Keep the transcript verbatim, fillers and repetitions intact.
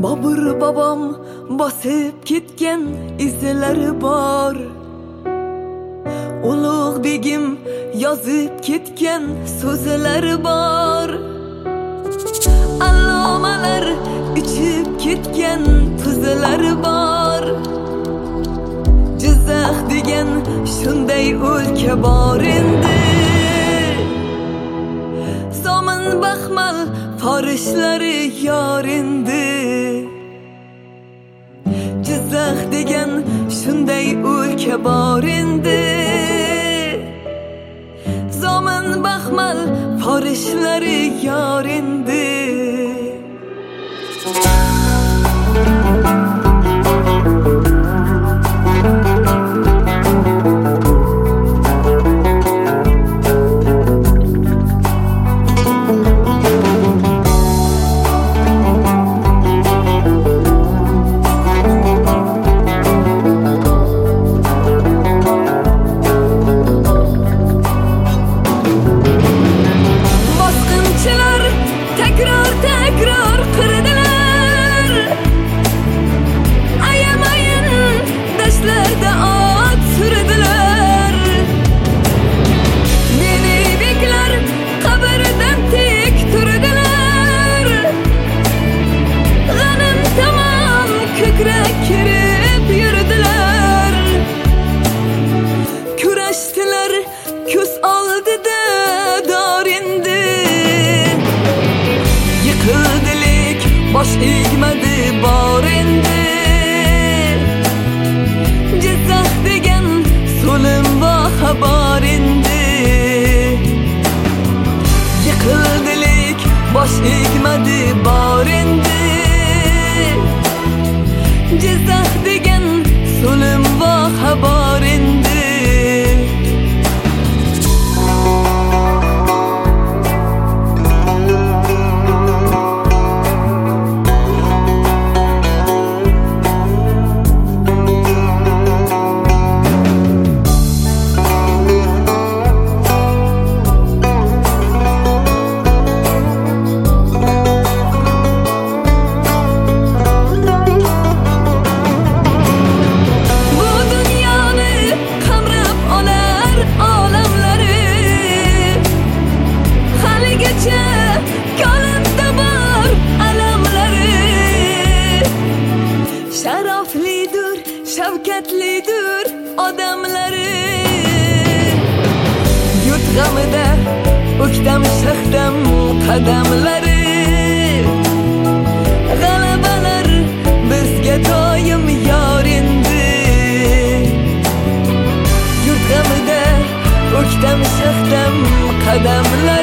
Bobur bobom bosib ketgan izlari bor. Ulug' begim yozib ketgan so'zlari bor. Allomalar ichib ketgan tuzlari bor. Jizzax degan shunday o'lka bor endi. Somin baxmal farishlari yor endi. Jizzax degan shunday o'lka bor endi. Somin baxmal farishlari yor endi. Bosh egmadi bor endi. Jizzax degan so'lim va xabar endi. Yiqildilik bosh egmadi bor endi. Jizzax degan so'lim va xabar endi. Sharaflidir, shavkatlidir odamlari. Yurt g'amida o'ktam shaxdam qadamlari. G'alabalar bizga doim yor endi. Yurt g'amida o'ktam shaxdam qadamlari.